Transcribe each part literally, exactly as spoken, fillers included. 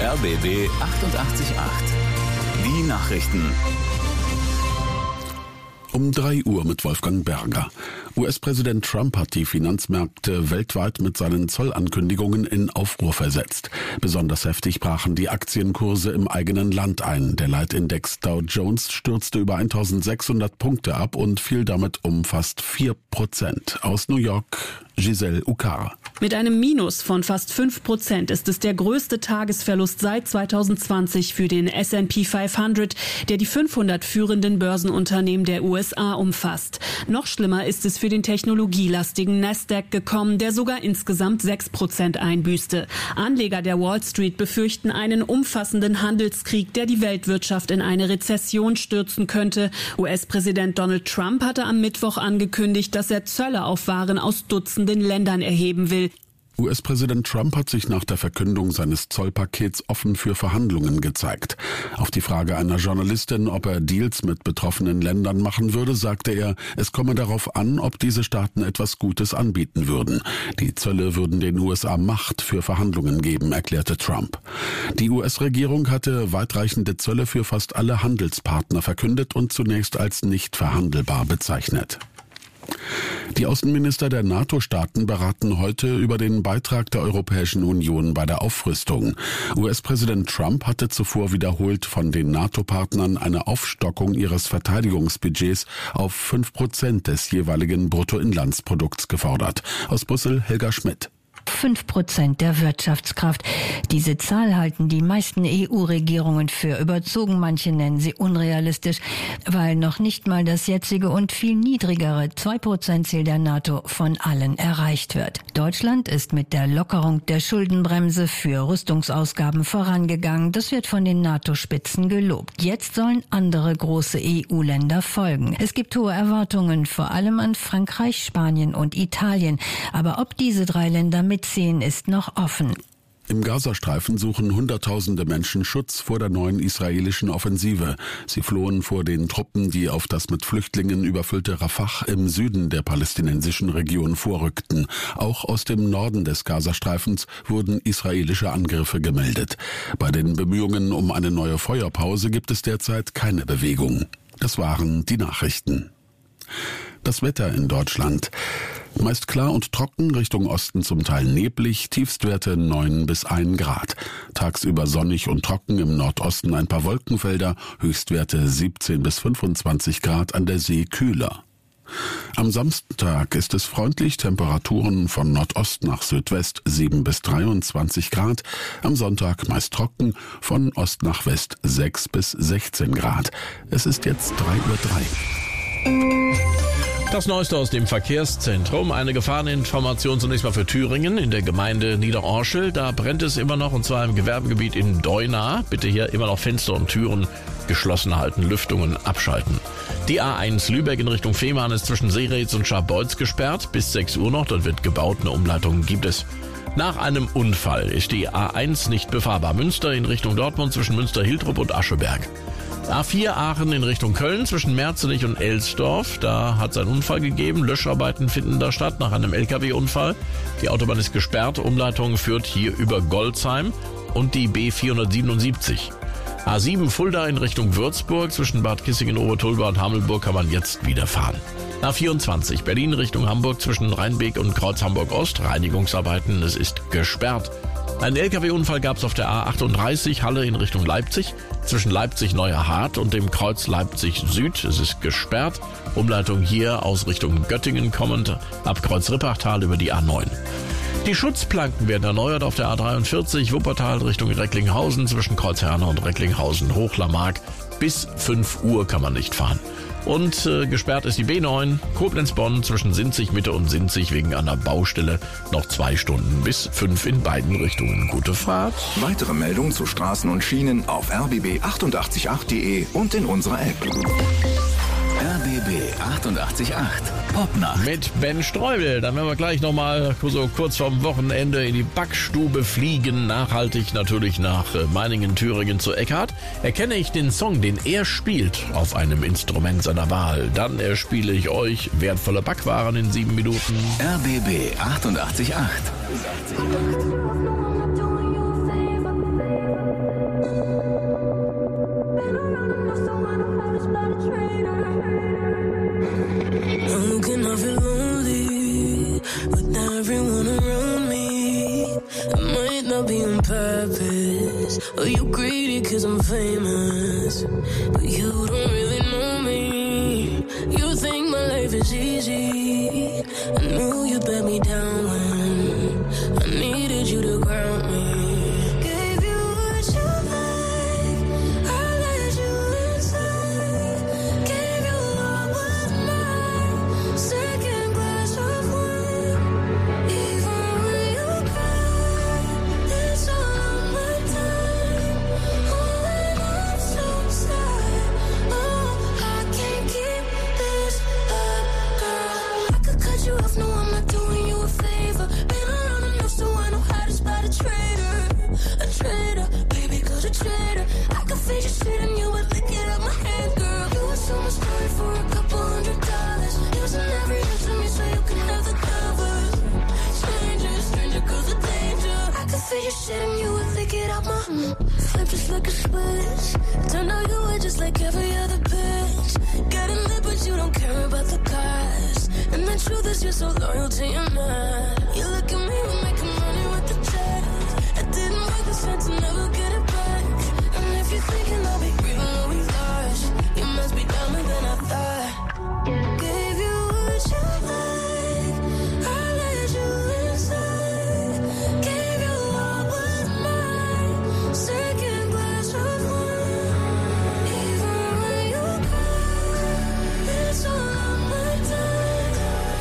R B B achtundachtzig Komma acht. Die Nachrichten. Um drei Uhr mit Wolfgang Berger. U S-Präsident Trump hat die Finanzmärkte weltweit mit seinen Zollankündigungen in Aufruhr versetzt. Besonders heftig brachen die Aktienkurse im eigenen Land ein. Der Leitindex Dow Jones stürzte über eintausendsechshundert Punkte ab und fiel damit um fast vier Prozent. Aus New York, Giselle Ukar. Mit einem Minus von fast fünf Prozent ist es der größte Tagesverlust seit zweitausendzwanzig für den S and P fünfhundert, der die fünfhundert führenden Börsenunternehmen der U S A umfasst. Noch schlimmer ist es für den technologielastigen Nasdaq gekommen, der sogar insgesamt sechs Prozent einbüßte. Anleger der Wall Street befürchten einen umfassenden Handelskrieg, der die Weltwirtschaft in eine Rezession stürzen könnte. U S-Präsident Donald Trump hatte am Mittwoch angekündigt, dass er Zölle auf Waren aus Dutzenden Ländern erheben will. U S-Präsident Trump hat sich nach der Verkündung seines Zollpakets offen für Verhandlungen gezeigt. Auf die Frage einer Journalistin, ob er Deals mit betroffenen Ländern machen würde, sagte er, es komme darauf an, ob diese Staaten etwas Gutes anbieten würden. Die Zölle würden den U S A Macht für Verhandlungen geben, erklärte Trump. Die U S-Regierung hatte weitreichende Zölle für fast alle Handelspartner verkündet und zunächst als nicht verhandelbar bezeichnet. Die Außenminister der NATO-Staaten beraten heute über den Beitrag der Europäischen Union bei der Aufrüstung. U S-Präsident Trump hatte zuvor wiederholt von den NATO-Partnern eine Aufstockung ihres Verteidigungsbudgets auf fünf Prozent des jeweiligen Bruttoinlandsprodukts gefordert. Aus Brüssel, Helga Schmidt. fünf Prozent der Wirtschaftskraft. Diese Zahl halten die meisten E U-Regierungen für überzogen. Manche nennen sie unrealistisch, weil noch nicht mal das jetzige und viel niedrigere zwei Prozent Ziel der NATO von allen erreicht wird. Deutschland ist mit der Lockerung der Schuldenbremse für Rüstungsausgaben vorangegangen. Das wird von den NATO-Spitzen gelobt. Jetzt sollen andere große E U-Länder folgen. Es gibt hohe Erwartungen, vor allem an Frankreich, Spanien und Italien. Aber ob diese drei Länder mitziehen, ist noch offen. Im Gazastreifen suchen Hunderttausende Menschen Schutz vor der neuen israelischen Offensive. Sie flohen vor den Truppen, die auf das mit Flüchtlingen überfüllte Rafah im Süden der palästinensischen Region vorrückten. Auch aus dem Norden des Gazastreifens wurden israelische Angriffe gemeldet. Bei den Bemühungen um eine neue Feuerpause gibt es derzeit keine Bewegung. Das waren die Nachrichten. Das Wetter in Deutschland. Meist klar und trocken, Richtung Osten zum Teil neblig, Tiefstwerte neun bis ein Grad. Tagsüber sonnig und trocken, im Nordosten ein paar Wolkenfelder, Höchstwerte siebzehn bis fünfundzwanzig Grad, an der See kühler. Am Samstag ist es freundlich, Temperaturen von Nordost nach Südwest sieben bis dreiundzwanzig Grad. Am Sonntag meist trocken, von Ost nach West sechs bis sechzehn Grad. Es ist jetzt drei Uhr drei. Das Neueste aus dem Verkehrszentrum. Eine Gefahreninformation zunächst mal für Thüringen in der Gemeinde Niederorschel. Da brennt es immer noch, und zwar im Gewerbegebiet in Deuna. Bitte hier immer noch Fenster und Türen geschlossen halten, Lüftungen abschalten. Die A eins Lübeck in Richtung Fehmarn ist zwischen Seeretz und Scharbeutz gesperrt. Bis sechs Uhr noch, dort wird gebaut, eine Umleitung gibt es. Nach einem Unfall ist die A eins nicht befahrbar. Münster in Richtung Dortmund zwischen Münster-Hiltrup und Ascheberg. A vier Aachen in Richtung Köln zwischen Merzenich und Elsdorf. Da hat es einen Unfall gegeben. Löscharbeiten finden da statt nach einem L K W-Unfall. Die Autobahn ist gesperrt. Umleitung führt hier über Golzheim und die B vierhundertsiebenundsiebzig. A sieben Fulda in Richtung Würzburg zwischen Bad Kissingen, Obertulba und Hamelburg kann man jetzt wieder fahren. A vierundzwanzig Berlin Richtung Hamburg zwischen Rheinbeek und Kreuz Hamburg Ost. Reinigungsarbeiten, es ist gesperrt. Einen L K W-Unfall gab es auf der A achtunddreißig Halle in Richtung Leipzig zwischen Leipzig-Neuerhardt und dem Kreuz Leipzig Süd. Es ist gesperrt. Umleitung hier aus Richtung Göttingen kommend ab Kreuz Rippachtal über die A neun. Die Schutzplanken werden erneuert auf der A dreiundvierzig Wuppertal Richtung Recklinghausen zwischen Kreuz Herne und Recklinghausen Hochlamag. Bis fünf Uhr kann man nicht fahren. Und äh, gesperrt ist die B neun Koblenz-Bonn zwischen Sinzig Mitte und Sinzig wegen einer Baustelle. Noch zwei Stunden bis fünf in beiden Richtungen. Gute Fahrt. Weitere Meldungen zu Straßen und Schienen auf r b b achtundachtzig Komma acht punkt de und in unserer App. R B B achtundachtzig Komma acht Popnacht mit Ben Streubel. Dann werden wir gleich nochmal so kurz vorm Wochenende in die Backstube fliegen. Nachhaltig natürlich nach Meiningen, Thüringen zu Eckhardt. Erkenne ich den Song, den er spielt, auf einem Instrument seiner Wahl. Dann erspiele ich euch wertvolle Backwaren in sieben Minuten. R B B achtundachtzig Komma acht purpose. Oh, you greedy cause I'm famous, but you don't really know me. You think my life is easy. I knew you let me down when I needed you to ground me. Gave you what you like, I let you inside. Gave you all but mine, second glass of wine. Even when you cry, it's all on my time. Oh, and I'm so sad. Oh, I can't keep this up, girl. I could cut you off, no, I'm not doing you a favor. Been around enough so I know how to spot a traitor. A traitor, baby, cause a traitor. I could fade your shit and you would lick it up my hand, girl. You would sell my story for a couple hundred dollars. Using every inch of me so you can have the covers. Stranger, stranger, cause of danger. I could fade your shit and you would lick it out my flip just like a switch. Turned out you were just like every other bitch. Getting lit but you don't care about the cost. And the truth is you're so loyal to your man. You look at me, we're making money with the check. It didn't work, the sense to never get it back. And if you're thinking I'll be grieving what we lost, you must be dumber than I thought. Gave you what you like, I let you inside. Gave you all but mine, second glass of wine. Even when you cry, it's all on my time.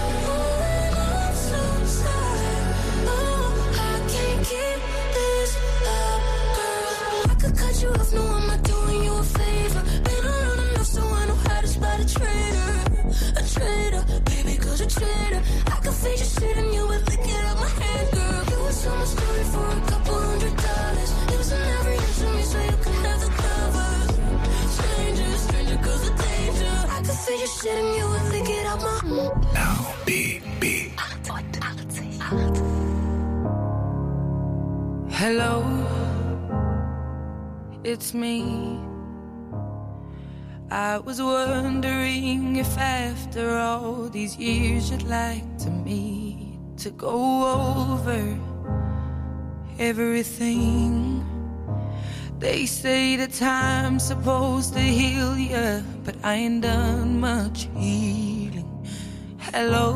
Oh, and I'm so sad. Oh, I can't keep this up, girl. I could cut you off, no, I'm not doing you a favor. Been around enough so I know how to spot a traitor. A traitor, baby, cause a traitor. I could fade your shit and you would lick it up my hand, girl. You would sell my story for a couple hundred dollars. Using every inch of me so you can have the covers. Stranger, stranger, cause of danger. I could fade your shit and you would lick it up my R B B. Hello, it's me. I was wondering if after all these years you'd like to meet to go over everything. They say that time's supposed to heal ya, but I ain't done much healing. Hello,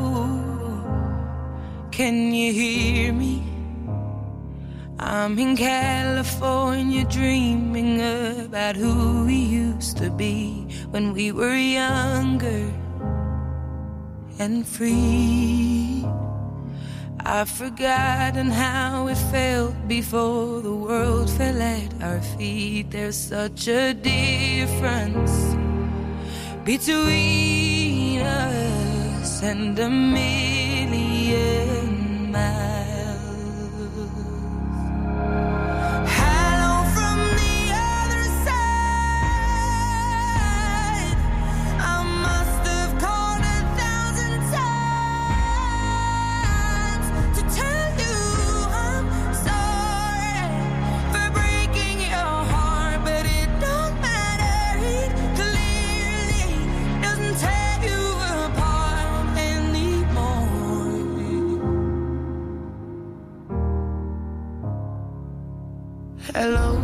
can you hear me? I'm in California dreaming about who we used to be when we were younger and free. I've forgotten how it felt before the world fell at our feet. There's such a difference between us and a million miles. Hello,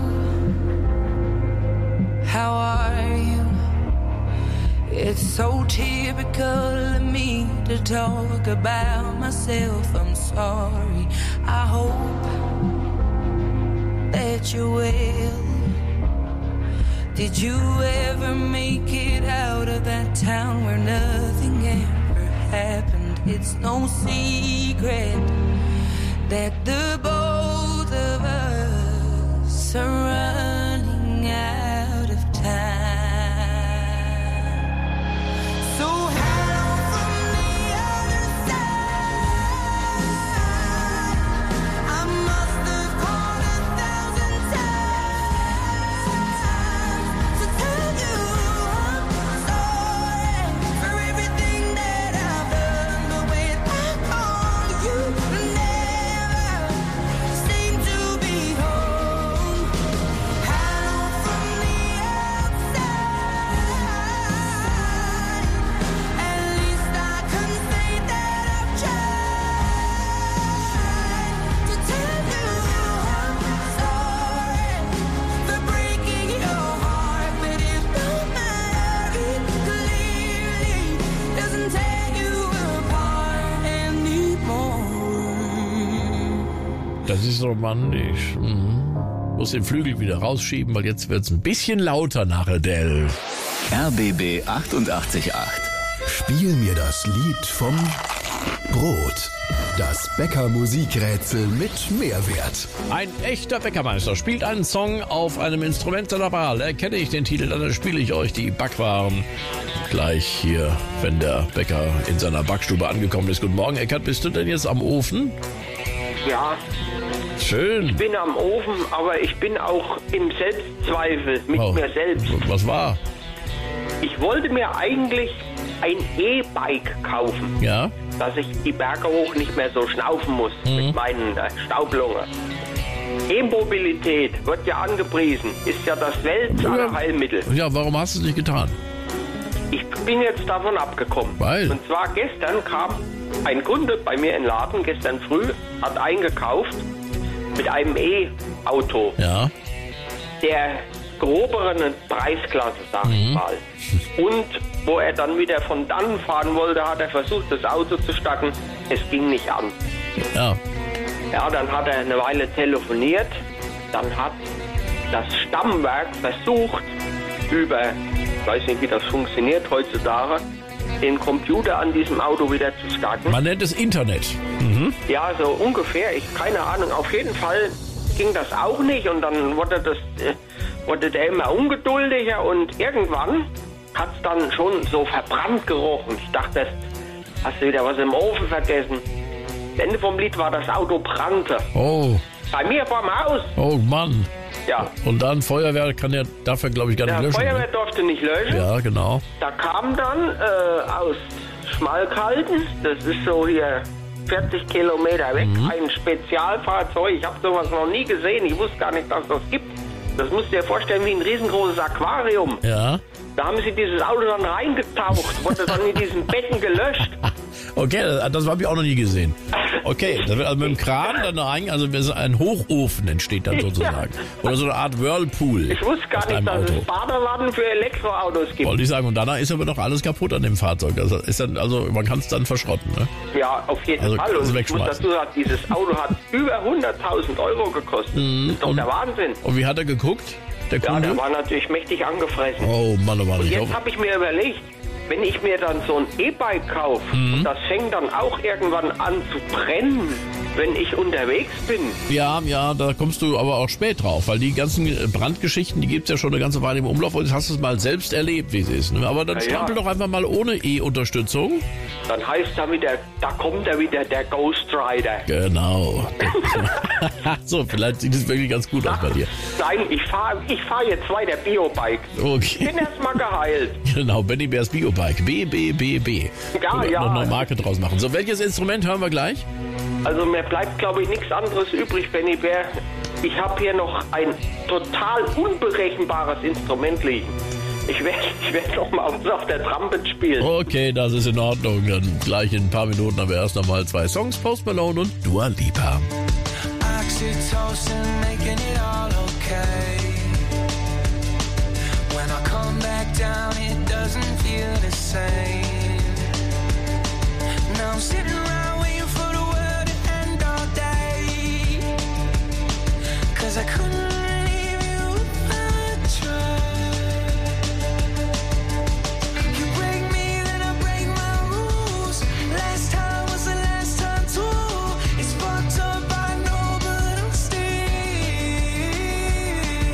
how are you? It's so typical of me to talk about myself. I'm sorry. I hope that you're well. Did you ever make it out of that town where nothing ever happened? It's no secret that the both of us are running out of time. So hello from the other side. I must have called a thousand times to tell you I'm sorry for everything that I've done. But when I call you, never seem to be home. das ist romantisch. Mhm. Muss den Flügel wieder rausschieben, weil jetzt wird's ein bisschen lauter nach Adele. R B B achtundachtzig Komma acht. Spiel mir das Lied vom Brot. Das Bäcker-Musikrätsel mit Mehrwert. Ein echter Bäckermeister spielt einen Song auf einem Instrument seiner Wahl. Erkenne ich den Titel, dann spiele ich euch die Backwaren. Gleich hier, wenn der Bäcker in seiner Backstube angekommen ist. Guten Morgen, Eckart, bist du denn jetzt am Ofen? Ja, Schön. ich bin am Ofen, aber ich bin auch im Selbstzweifel mit Oh. mir selbst. Was war? Ich wollte mir eigentlich ein E-Bike kaufen, Ja? dass ich die Berge hoch nicht mehr so schnaufen muss mit meinen äh, Staublungen. E-Mobilität wird ja angepriesen, ist ja das Weltallerheilmittel. Ja, warum hast du es nicht getan? Ich bin jetzt davon abgekommen. Weil? Und zwar gestern kam ein Kunde bei mir in den Laden, gestern früh, hat eingekauft mit einem E-Auto. Ja? Der groberen Preisklasse, sag ich mal. Und wo er dann wieder von dann fahren wollte, hat er versucht, das Auto zu starten. Es ging nicht an. Ja. Ja, dann hat er eine Weile telefoniert. Dann hat das Stammwerk versucht, über, ich weiß nicht, wie das funktioniert heutzutage, den Computer an diesem Auto wieder zu starten. Man nennt es Internet. Mhm. Ja, so ungefähr. Ich keine Ahnung. Auf jeden Fall ging das auch nicht und dann wurde das äh, wurde der immer ungeduldiger und irgendwann hat es dann schon so verbrannt gerochen. Ich dachte, hast du wieder was im Ofen vergessen? Das Ende vom Lied war, das Auto brannte. Oh, Bei mir vorm Haus. oh Mann. Ja. Und dann Feuerwehr kann ja dafür, glaube ich, gar nicht Der löschen. Feuerwehr Ne? durfte nicht löschen. Ja, genau. Da kam dann äh, aus Schmalkalden, das ist so hier vierzig Kilometer weg, Mhm. ein Spezialfahrzeug. Ich habe sowas noch nie gesehen. Ich wusste gar nicht, dass das gibt. Das musst du dir vorstellen wie ein riesengroßes Aquarium. Ja. Da haben sie dieses Auto dann reingetaucht, wurde dann in diesem Becken gelöscht. Okay, das, das habe ich auch noch nie gesehen. Okay, das wird also mit dem Kran dann rein, also ein Hochofen entsteht dann sozusagen. Oder so eine Art Whirlpool. Ich wusste gar aus nicht, deinem dass Auto. es Badewannen für Elektroautos gibt. Wollte ich sagen. Und danach ist aber doch alles kaputt an dem Fahrzeug. Das ist dann, also man kann es dann verschrotten, ne? Ja, auf jeden Also Fall. kannst du Und ich muss wegschmeißen. dazu sagen, dieses Auto hat über hunderttausend Euro gekostet. Das ist doch und- der Wahnsinn. Und wie hat er geguckt, der Ja, Kunde? der war natürlich mächtig angefressen. Oh Mann, oh Mann. Und Ich jetzt hoffe, habe ich mir überlegt, wenn ich mir dann so ein E-Bike kaufe, Mhm. und das fängt dann auch irgendwann an zu brennen, wenn ich unterwegs bin. ja, ja, da kommst du aber auch spät drauf, weil die ganzen Brandgeschichten, die gibt's ja schon eine ganze Weile im Umlauf und jetzt hast du es mal selbst erlebt, wie es ist. Ne? Aber dann Ja, ja. strampel doch einfach mal ohne E-Unterstützung. Dann heißt da wieder, da kommt da wieder der Ghost Rider. Genau. So, vielleicht sieht es wirklich ganz gut aus bei dir. Nein, ich fahre ich fahr jetzt weiter Biobike. Ich Okay. bin erst mal geheilt. Genau, Benny Bears Biobike. B B B B. Ja, Oder ja. noch eine Marke draus machen. So, welches Instrument hören wir gleich? Also mir bleibt, glaube ich, nichts anderes übrig, Benny Bär. Ich habe hier noch ein total unberechenbares Instrument liegen. Ich werde ich werd noch mal was auf der Trumpet spielen. Okay, das ist in Ordnung. Dann gleich in ein paar Minuten, aber erst noch mal zwei Songs. Post Malone und Dua Lipa. Oxytocin making it all okay. When I come back down, it doesn't feel the same. Now I'm sitting around waiting for the world to end all day. Cause I couldn't leave you if I tried. You break me, then I break my rules. Last time was the last time too. It's fucked up, I know, but I'm still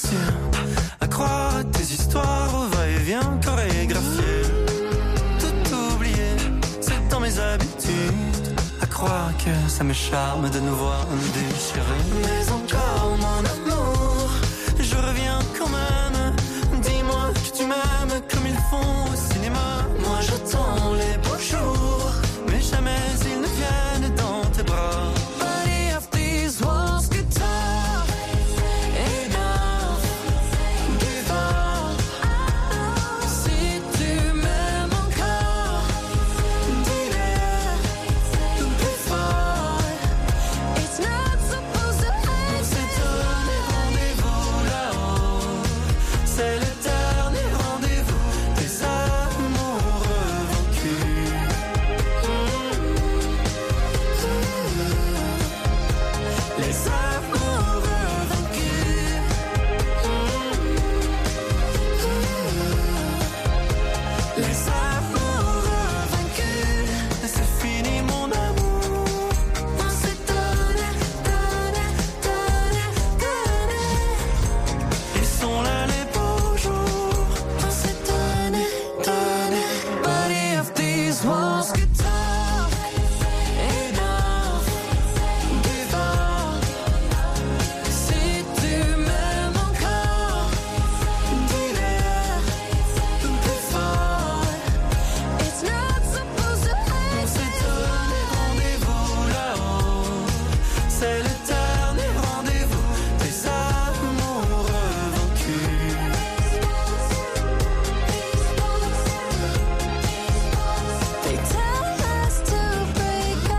sûr à croire à tes histoires au va-et-vient chorégraphié. Tout oublier, c'est dans mes habitudes. À croire que ça me charme de nous voir déchirés. Mais encore mon amour, je reviens quand même. Dis-moi que tu m'aimes comme ils font au cinéma. Moi j'attends les beaux jours, mais jamais ils ne viennent dans tes bras. Body of these walls, guitar, enough, give up. Si tu m'aimes encore, dis-le plus fort. It's not supposed to end. On s'est donné rendez-vous là-haut. C'est le dernier rendez-vous des amoureux vaincus. Les amoureux vaincus. Les amoureux vaincus. C'est fini mon amour. On s'est donné, donné, donné, donné. Ils sont là les beaux jours. On s'est donné, donné. Body of these walls, guitar, enough, give up. Si tu m'aimes encore, dis-le plus fort. It's not supposed to end. On s'est donné rendez-vous là-haut. C'est le dernier rendez-vous des amoureux vaincus. They tell us to break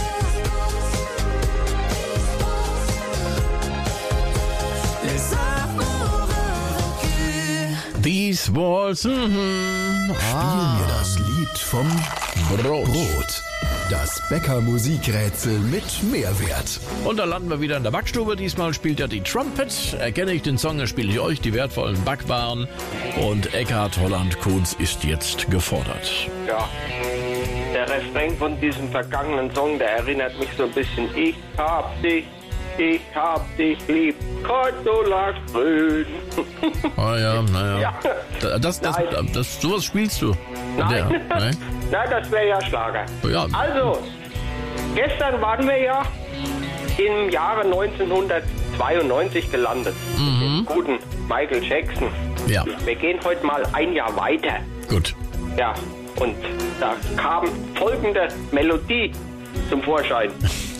up. Les amoureux vaincus. These Walls. Mhm. Spiel mir das Lied vom Brot. Brot. Das Bäcker-Musikrätsel mit Mehrwert. Und da landen wir wieder in der Backstube. Diesmal spielt er die Trumpet. Erkenne ich den Song, dann spiele ich euch die wertvollen Backwaren. Und Eckhard Holland-Kunz ist jetzt gefordert. Ja, der Refrain von diesem vergangenen Song, der erinnert mich so ein bisschen. Ich hab dich, ich hab dich lieb, Cordula grün. Ah ja, naja. Ja. Das, das, Nein. das, sowas spielst du? Nein. Ja, nein? Nein, das wäre ja Schlager. Ja. Also, gestern waren wir ja im Jahre neunzehnhundertzweiundneunzig gelandet. Mhm. Mit dem guten Michael Jackson. Ja. Wir gehen heute mal ein Jahr weiter. Gut. Ja, und da kam folgende Melodie zum Vorschein.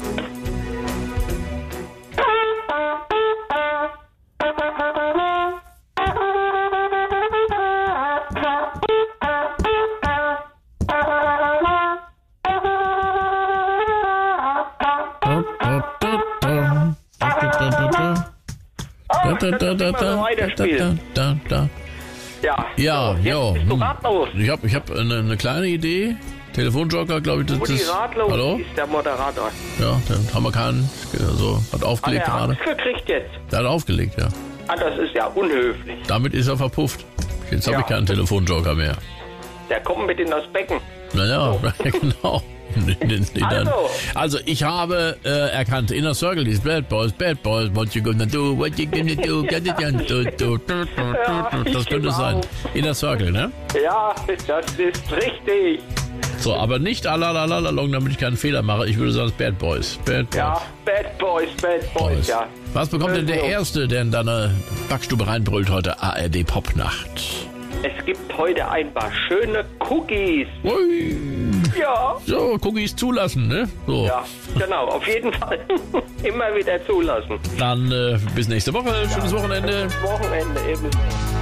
weiterspielen. Da, da, da. Ja, Ja, so, jetzt jo. bist du Hm. ratlos. Ich habe ich hab eine, eine kleine Idee. Telefonjoker, glaube ich, das Rudi ist... Ratlos Hallo? ist der Moderator. Ja, dann haben wir keinen... Also, hat Hat aufgelegt er gerade. Angst gekriegt jetzt? Der hat aufgelegt, ja. Ah, das ist ja unhöflich. Damit ist er verpufft. Jetzt habe Ja. ich keinen Telefonjoker mehr. Der kommt mit in das Becken. Naja, genau. Also. Also, ich habe äh, erkannt, Inner Circle, these bad boys, bad boys, what you gonna do, what you gonna do, get it done, do, do, do, do. Das könnte sein. Inner Circle, ne? Ja, das ist richtig. So, aber nicht alalalalong, damit ich keinen Fehler mache. Ich würde sagen, Bad Boys. Bad Boys. Ja, Bad Boys, Bad Boys, Boys. ja. Was bekommt denn der Böse Erste, der in deine Backstube reinbrüllt heute? A R D Popnacht. Es gibt heute ein paar schöne Cookies. Ui. Ja. So, Cookies zulassen, ne? So. Ja, genau, auf jeden Fall. Immer wieder zulassen. Dann äh, bis nächste Woche. Schönes Wochenende. Wochenende eben.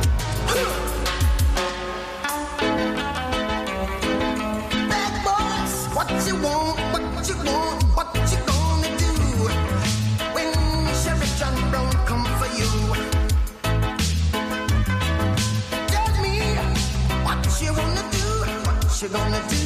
Bad boys, what you want, what you want, what you gonna do when Sheriff John Brown come for you? Tell me what you wanna do, what you gonna do?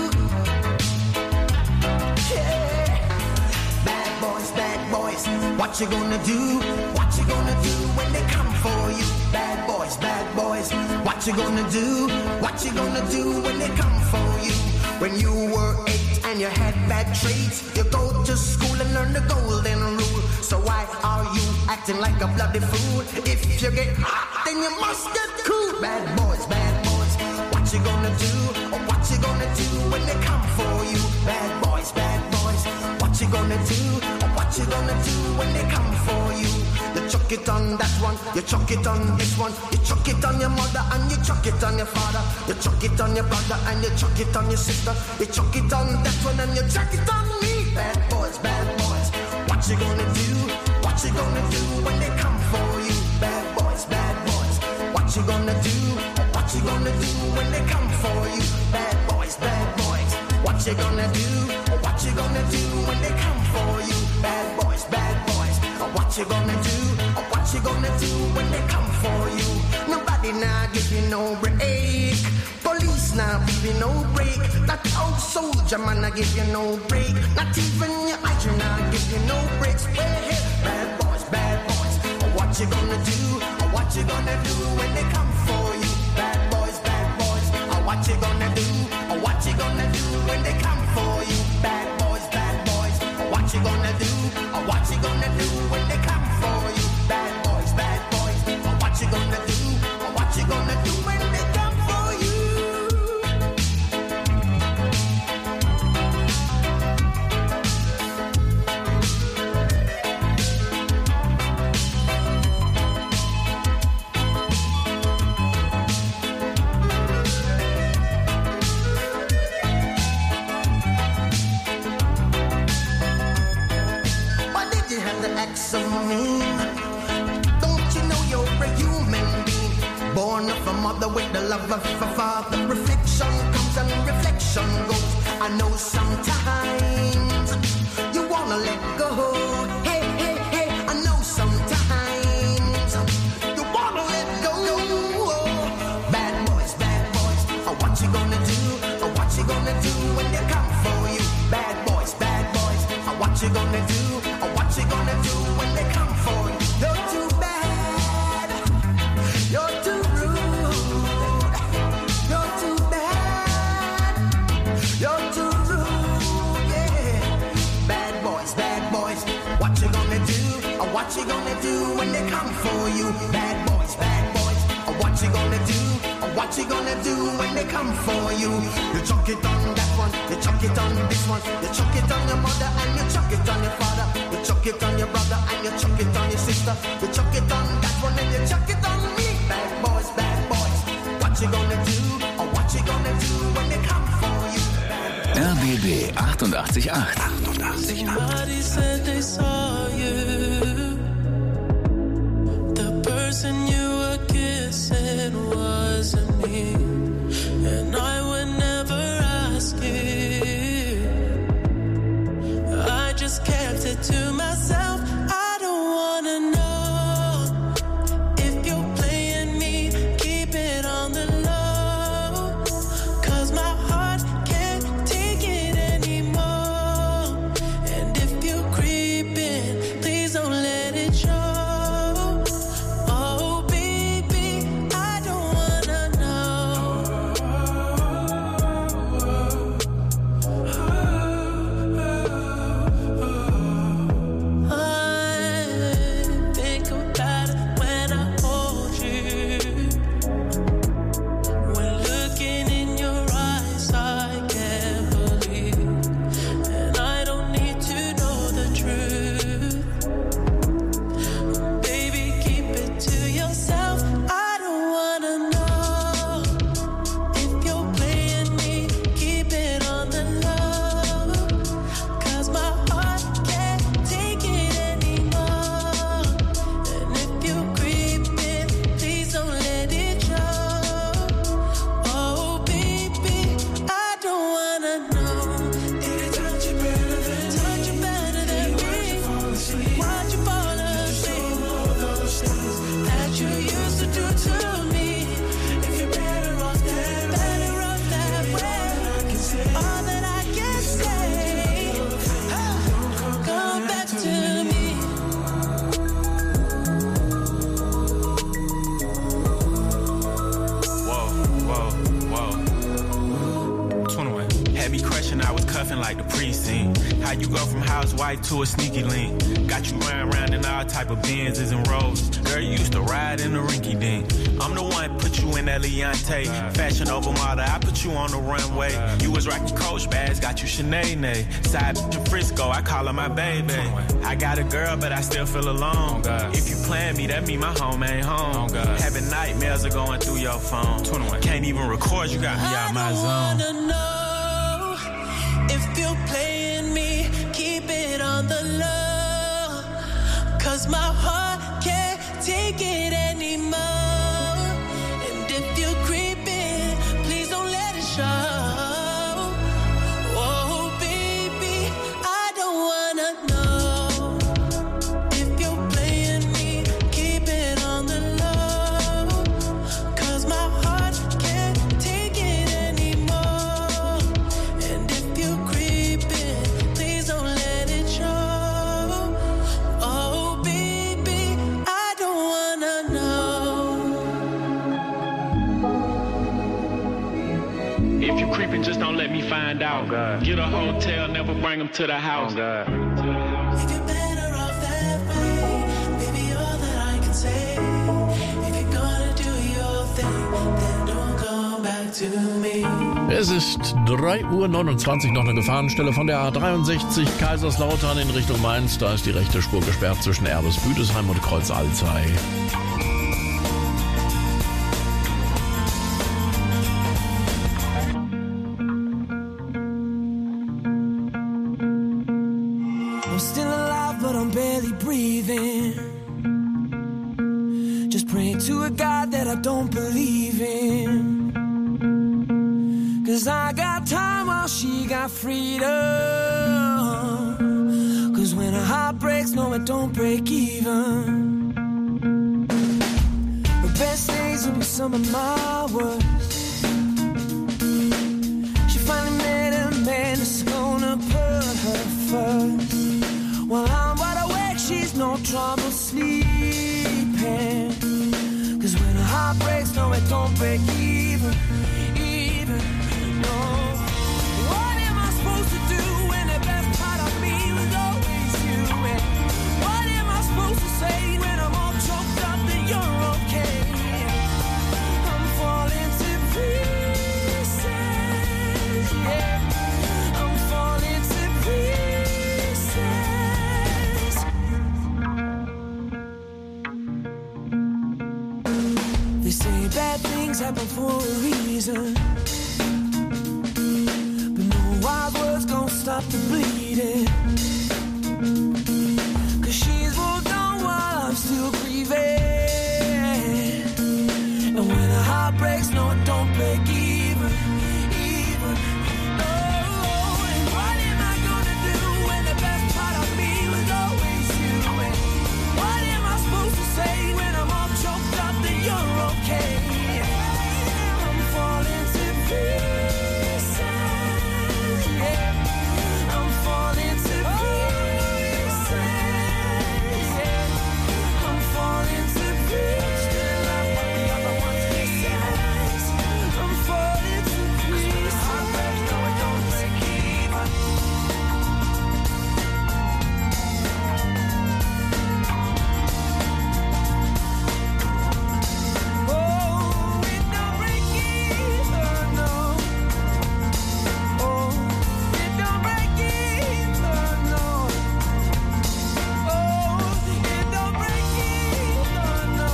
Yeah. Bad boys, bad boys, what you gonna do? What you gonna do when they come for you? Bad boys, bad boys, what you gonna do? What you gonna do when they come for you? When you were eight and you had bad traits, you go to school and learn the golden rule. So why are you acting acting like a bloody fool. If you get hot, then you must get cool. Bad boys, bad boys, what you gonna do? Or what you gonna do when they come for you? Bad boys, bad boys, what you gonna do? Or what you gonna do when they come for you? You chuck it on that one, you chuck it on this one, you chuck it on your mother and you chuck it on your father, you chuck it on your brother and you chuck it on your sister, you chuck it on that one and you chuck it on me. Bad boys, bad boys, what you gonna do? What you gonna do when they come for you? Bad boys, bad boys, what you gonna do? What you gonna do when they come for you? Bad boys, bad boys, what you gonna do? What you gonna do when they come for you? Bad boys, bad boys, what you gonna do? What you gonna do when they come for you? Nobody now give you no break. Police now give you no break. That old soldier man I give you no break. Not even your hygiene now give you no breaks. Hey, hey, bad boys, bad boys, what you gonna do? What you gonna do when they come for you? Bad boys, bad boys, what you gonna do? What you gonna do when they come for you? Bad boys, bad boys, what you gonna do? What you gonna do when they come for you? Bad boys, bad boys, what you gonna do? What you gonna do when they come for you? So mean. Don't you know you're a human being, born of a mother with the love of a father? Reflection comes and reflection goes. I know sometimes you wanna let go. Hey, hey, hey, I know sometimes you wanna let go. Bad boys, bad boys, what you gonna do? What you gonna do when they come for you? Bad boys, bad boys, what you gonna do? What you gonna do when they come for you? You're too bad. You're too rude. You're too bad. You're too rude, yeah. Bad boys, bad boys, what you gonna do? What you gonna do when they come for you? Bad boys, bad boys, what you gonna do? What you gonna do when they come for you? You chuck it on that one, you chuck it on this one, you chuck it on your mother and you chuck it on your father, you chuck it on your brother and you chuck it on your sister, you chuck it on that one and you chuck it on me. Bad boys, bad boys, what you gonna do? Or what you gonna do when they come for you? R B B achtundachtzig Komma acht. Somebody said they saw you. The person you were kissing wasn't me, and I would never ask you. I just kept it to myself. I don't wanna know if you're playing me. Keep it on the low, 'cause my heart can't take it anymore. And if you're creeping, please don't let it show. Oh baby, I don't wanna know. I think about it when I hold you. When looking in your eyes, I can't believe, and I don't need to know the truth. Baby, keep it to yourself. I don't wanna know if you're playing me. Keep it on the low, 'cause my heart can't take it anymore. And if you're creeping, please don't let it show. Oh baby, I don't wanna know. Did it touch you better than touch you better than me? Why'd you fall asleep? That you used to do to me. If you're better off that, better off that way. All that I can say, come back to me. Whoa, whoa, whoa. twenty-one. Had me crushing, I was cuffing nothing like the precinct. How you go from housewife to a sneaky link. Got you riding around in all type of Benzes and Rolls. Girl, you used to ride in the rinky dink. I'm the one put you in that Leontay. Fashion over model, I put you on the runway. You was rocking Coach bags, got you Sinead. Side bitch in Frisco, I call her my baby. I got a girl, but I still feel alone. If you plan me, that mean my home ain't home. Having nightmares are going through your phone. Can't even record, you got me out my zone. I wanna know if you're playing me, keep it on the low. Cause my heart can't take it anymore. And if you're creeping, please don't let it show. Just don't let me find out. Oh, get a hotel, never bring them to the house. Oh, God. If you're better off that way, baby, all that I can say. If you're gonna do your thing, then don't come back to me. Es ist drei Uhr neunundzwanzig, noch eine Gefahrenstelle von der A dreiundsechzig Kaiserslautern in Richtung Mainz. Da ist die rechte Spur gesperrt zwischen Erbes-Büdesheim und Kreuz-Alzey. I don't believe in. Cause I got time while she got freedom. Cause when a heart breaks, no it don't break even. The best days will be some of my worst. She finally met a man that's gonna put her first. While I'm wide awake, she's no trouble sleeping. Cause when a heart breaks, no it don't break even, even, no. What am I supposed to do when the best part of me was always you? And what am I supposed to say when I'm all choked up that you're okay? I'm falling to pieces, yeah. I'm falling to pieces. They say bad things happen for a reason, but no wild words gon' stop the bleeding. Cause she's moved on while I'm still grieving. And when a heart breaks, no it don't break even, even, no. And what am I gonna do when the best part of me was always you? And what am I supposed to say when I'm all choked up that you're okay? I'm falling to pieces, yeah. I'm falling to pieces, yeah. I'm falling to pieces. I'm falling to pieces. No, it don't break even. Oh, it don't break even, no. Oh, it don't break even, no. Oh, it don't break even, no.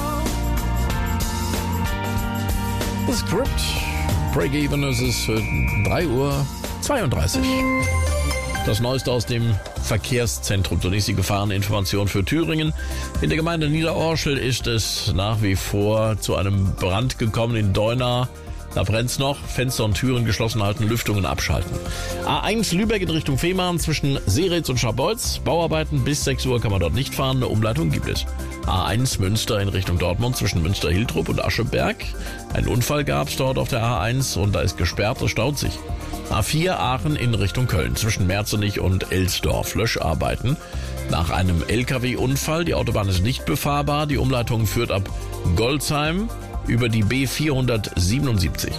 Das Script Break-Even, es ist drei Uhr zweiunddreißig. Das Neueste aus dem Verkehrszentrum. Zunächst die Gefahreninformation für Thüringen. In der Gemeinde Niederorschel ist es nach wie vor zu einem Brand gekommen in Deuna. Da brennt's noch. Fenster und Türen geschlossen halten, Lüftungen abschalten. A eins Lübeck in Richtung Fehmarn zwischen Seeretz und Scharbeutz. Bauarbeiten bis sechs Uhr kann man dort nicht fahren. Eine Umleitung gibt es. A eins Münster in Richtung Dortmund zwischen Münster-Hiltrup und Ascheberg. Einen Unfall gab's dort auf der A eins und da ist gesperrt, es staut sich. A vier Aachen in Richtung Köln zwischen Merzenich und Elsdorf. Löscharbeiten. Nach einem L K W-Unfall, die Autobahn ist nicht befahrbar. Die Umleitung führt ab Golzheim über die B vierhundertsiebenundsiebzig.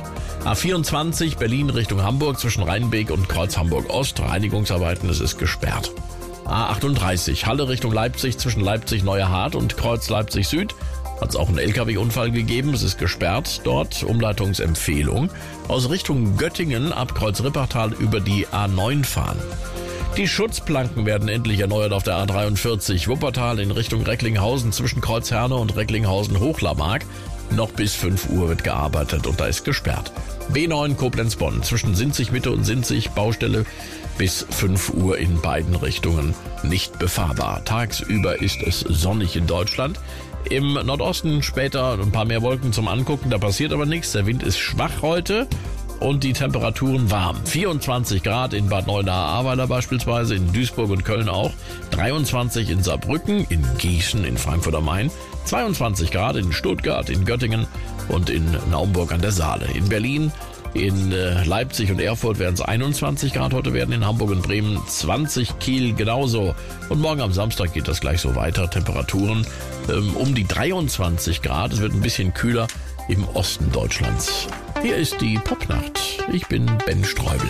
A vierundzwanzig Berlin Richtung Hamburg zwischen Rheinbeek und Kreuz Hamburg Ost. Reinigungsarbeiten, es ist gesperrt. A achtunddreißig Halle Richtung Leipzig zwischen Leipzig Neuerhard und Kreuz Leipzig Süd. Hat es auch einen L K W-Unfall gegeben. Es ist gesperrt dort. Umleitungsempfehlung. Aus Richtung Göttingen ab Kreuz Rippertal über die A neun fahren. Die Schutzplanken werden endlich erneuert auf der A dreiundvierzig. Wuppertal in Richtung Recklinghausen zwischen Kreuz Herne und Recklinghausen-Hochlarmark. Noch bis fünf Uhr wird gearbeitet und da ist gesperrt. B neun Koblenz-Bonn zwischen Sinzig Mitte und Sinzig Baustelle bis fünf Uhr in beiden Richtungen nicht befahrbar. Tagsüber ist es sonnig in Deutschland. Im Nordosten später ein paar mehr Wolken zum Angucken, da passiert aber nichts. Der Wind ist schwach heute und die Temperaturen warm. vierundzwanzig Grad in Bad Neuenahr-Ahrweiler beispielsweise, in Duisburg und Köln auch. dreiundzwanzig in Saarbrücken, in Gießen, in Frankfurt am Main. zweiundzwanzig Grad in Stuttgart, in Göttingen und in Naumburg an der Saale. In Berlin, in Leipzig und Erfurt werden es einundzwanzig Grad heute werden, in Hamburg und Bremen zwanzig, Kiel genauso. Und morgen am Samstag geht das gleich so weiter. Temperaturen ähm, um die dreiundzwanzig Grad. Es wird ein bisschen kühler im Osten Deutschlands. Hier ist die Popnacht. Ich bin Ben Streubel.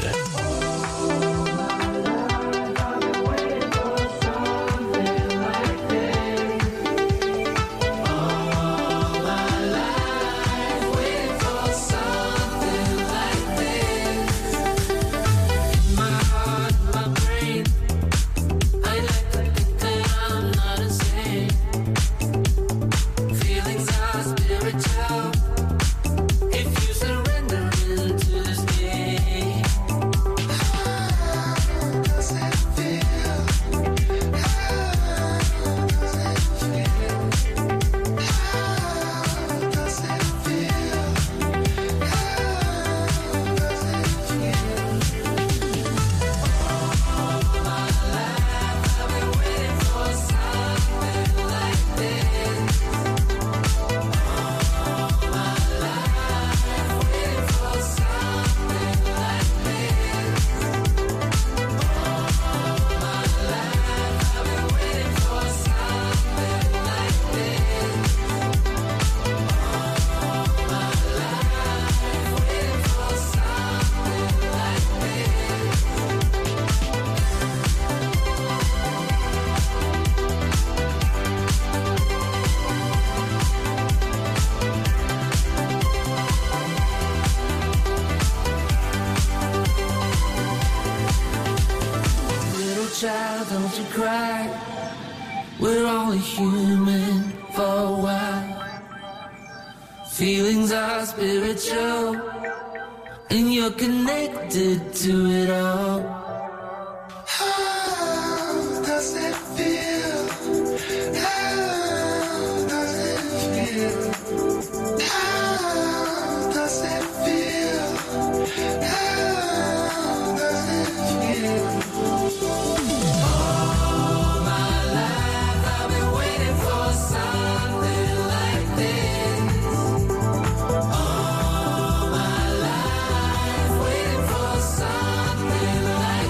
Child, don't you cry. We're only human for a while. Feelings are spiritual, and you're connected to it all. How does it feel? How does it feel? How does it feel? How does it feel? Like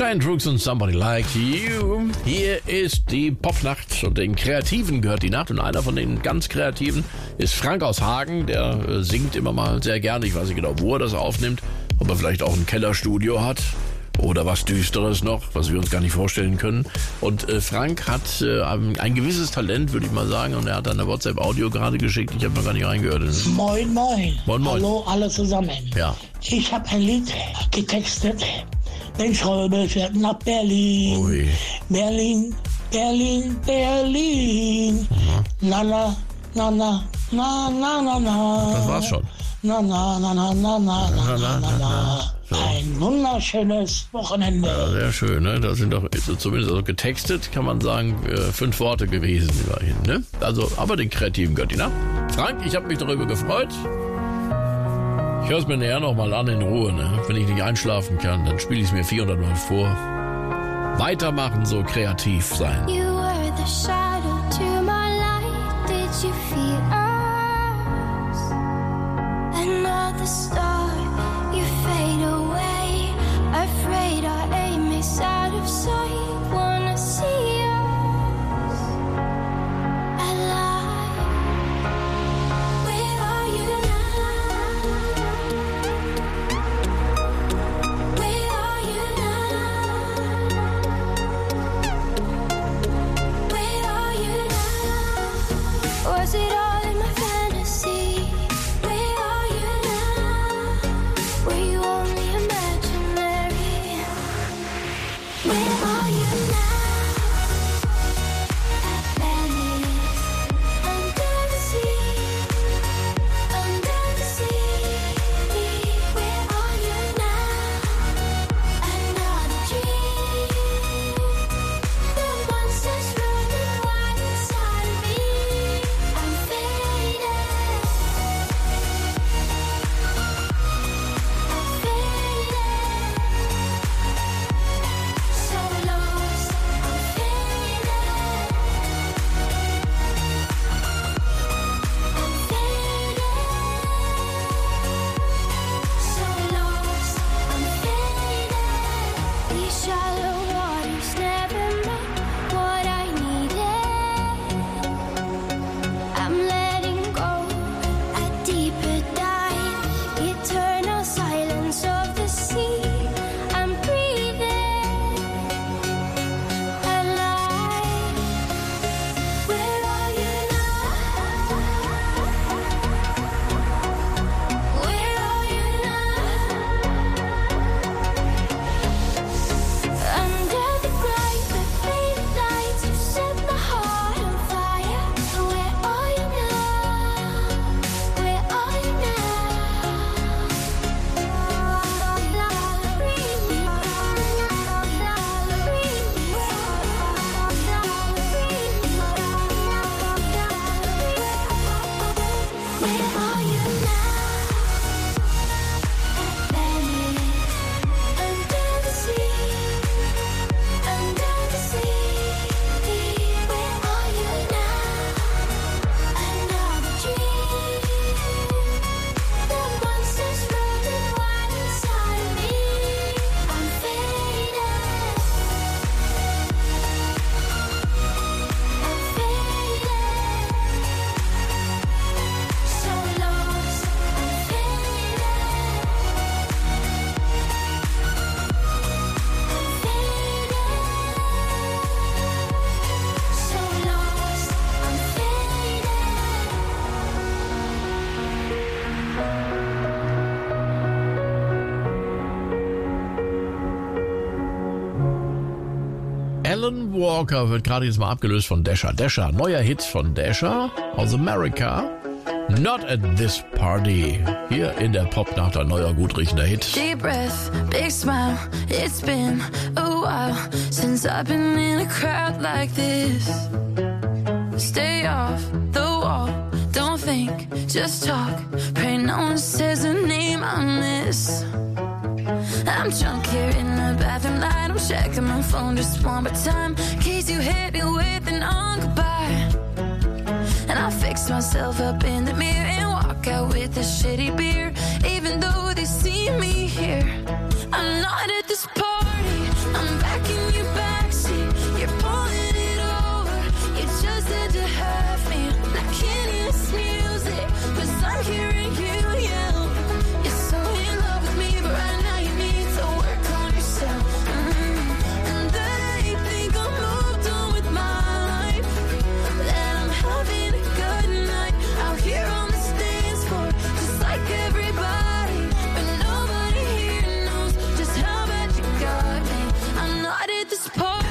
Giant Rooks und Somebody Like You. Hier ist die Popnacht und den Kreativen gehört die Nacht und einer von den ganz Kreativen ist Frank aus Hagen, der äh, singt immer mal sehr gerne. Ich weiß nicht genau, wo er das aufnimmt, ob er vielleicht auch ein Kellerstudio hat oder was Düsteres noch, was wir uns gar nicht vorstellen können. Und äh, Frank hat äh, ein gewisses Talent, würde ich mal sagen, und er hat eine WhatsApp-Audio gerade geschickt. Ich habe noch gar nicht reingehört. Moin, moin. Moin, moin. Hallo, alle zusammen. Ja. Ich habe ein Lied getextet. Den Schäuble fährt nach Berlin. Ui. Berlin, Berlin, Berlin. Na, na, na, na, na, na, na, na. Das war's schon. Na, na, na, na, na, na, na, na, na, na. So. Ein wunderschönes Wochenende. Ja, sehr schön, ne? Das sind doch zumindest also getextet, kann man sagen, fünf Worte gewesen immerhin, ne? Also, aber den Kreativen gehört die Nacht. Frank, ich habe mich darüber gefreut. Ich höre es mir näher nochmal an in Ruhe, ne? Wenn ich nicht einschlafen kann, dann spiele ich es mir vierhundert Mal vor. Weitermachen, so kreativ sein. You were the shadow to my light. Did you feel us? Another star, you fade away. Afraid our aim is out of sight. Wanna see us alive. Where are you now? Where are you now? Where are you now? Was it all in my fantasy? Where are you now? Were you only imaginary? Where are you now? Atlantis, under the sea, under the sea. Where are you now? Another dream. The monsters running wild inside of me. I'm faded. I'm faded. So lost. I'm faded. I'm faded. So lost. I'm faded. These shallow waters never met what I needed. I'm letting go a deeper dive. Eternal silence of the sea. I'm breathing alive. Where are you now? Where are you now? Under the bright but faded lights, you set my heart on fire. Where are you now? Where are you now? Where are you now? Atlantis, under the sea, under the sea. Where are you now? Another dream. The monsters running wild inside of me. I'm faded. I'm faded. So lost. I'm faded. I'm faded. So lost. I'm faded. Alan Walker wird gerade jetzt mal abgelöst von Dasher. Dasher, neuer Hit von Dasher aus America. Not at this party. Hier in der Popnacht ein neuer, gut riechender Hit. Deep breath, big smile. It's been a while since I've been in a crowd like this. Stay off the wall. Don't think, just talk. Pray no one says a name I miss. I'm drunk here in the bathroom light. I'm checking my phone just one more time, in case you hit me with an on goodbye. And I fix myself up in the mirror and walk out with a shitty beer. Even though they see me here, I'm not at this party. I'm back in your backseat. You're pulling it over. You just had to have me. I can't hear this music, 'cause I'm hearing you yell. You're so in love with me, but right now you need to work on yourself. Mm. And they think I'm moved on with my life, that I'm having a good night out here on the dance floor, just like everybody. But nobody here knows just how bad you got me. I'm not at this party.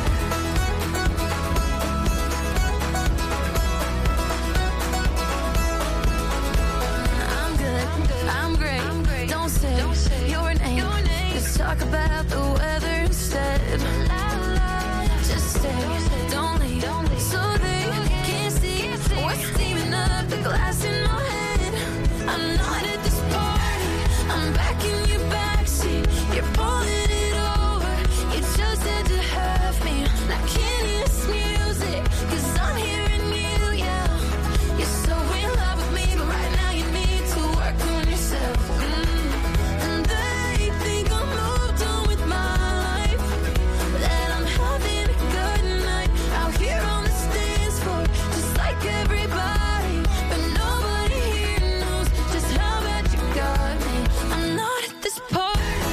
I'm good, I'm great. Don't say your name. Let's talk about the weather instead. Just stay, don't leave, so they can't see what's steaming up the glass in my head. I'm not at this party. I'm back in your backseat. You're pulling it over. You just had to have me. I can't hear this music, 'cause I'm hearing you yell. You're so in love with me, but right now you need to work on yourself. Mm. And they think I'm moved on with my life, that I'm having a good night out here on the dance floor, just like everybody. But nobody here knows just how bad you got me. I'm not at this party.